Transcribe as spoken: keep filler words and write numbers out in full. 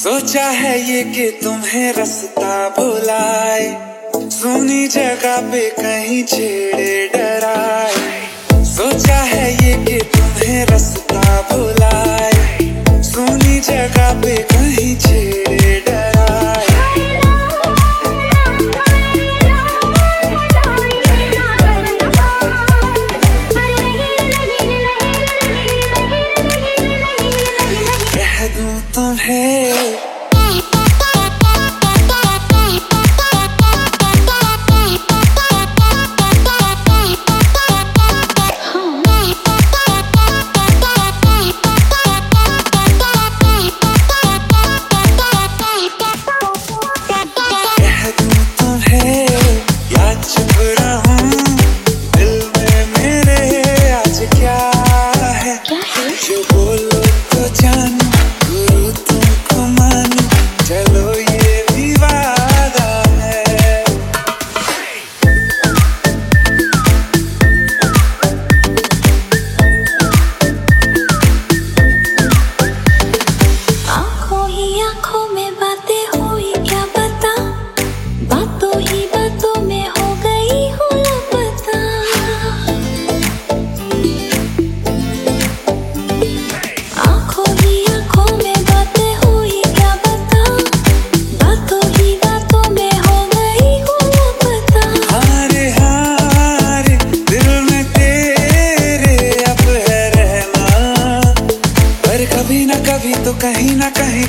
सोचा है ये कि तुम्हें रास्ता भुलाए, सुनी जगह पे कहीं छेड़े डराए। सोचा है ये कि तुम्हें रास्ता भुलाए, सुनी जगह पे कहीं छेड़े डराए। कह दूं तुम्हें कहीं ना कहीं